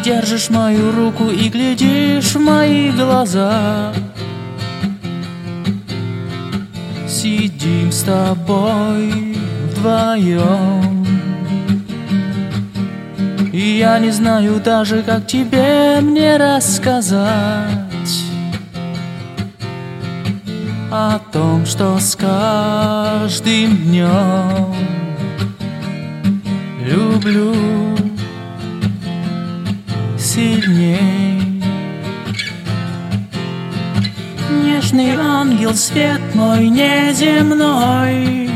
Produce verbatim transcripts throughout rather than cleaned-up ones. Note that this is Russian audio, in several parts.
держишь мою руку и глядишь в мои глаза. Сидим с тобой вдвоем, и я не знаю даже, как тебе мне рассказать о том, что с каждым днем люблю сильней. Нежный ангел, свет мой неземной,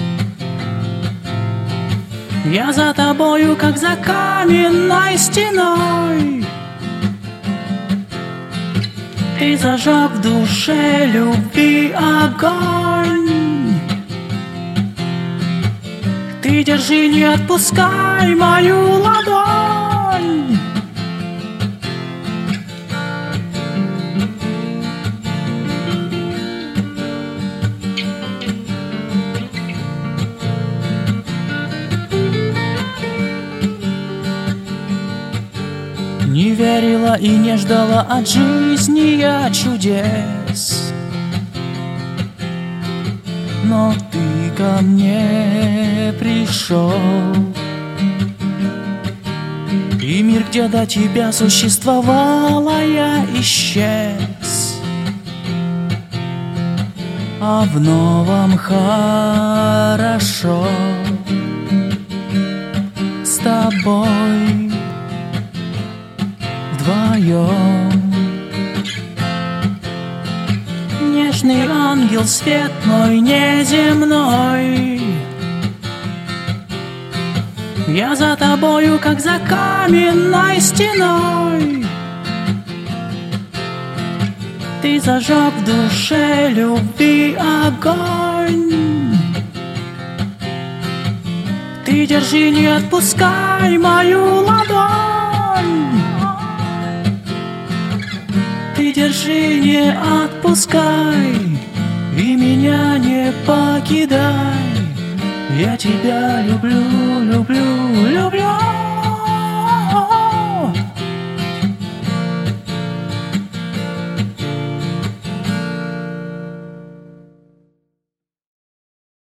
я за тобою, как за каменной стеной. Ты зажег в душе любви огонь. Ты держи, не отпускай мою ладонь. Не верила и не ждала от жизни я чудес, но ты ко мне пришел, и мир, где до тебя существовала, я исчез, а в новом хорошо с тобой вдвоем. Нежный ангел, свет мой неземной, я за тобою, как за каменной стеной. Ты зажег в душе любви огонь. Ты держи, не отпускай мою ладонь. Ты держи, не отпускай, и меня не покидай. Я тебя люблю, люблю,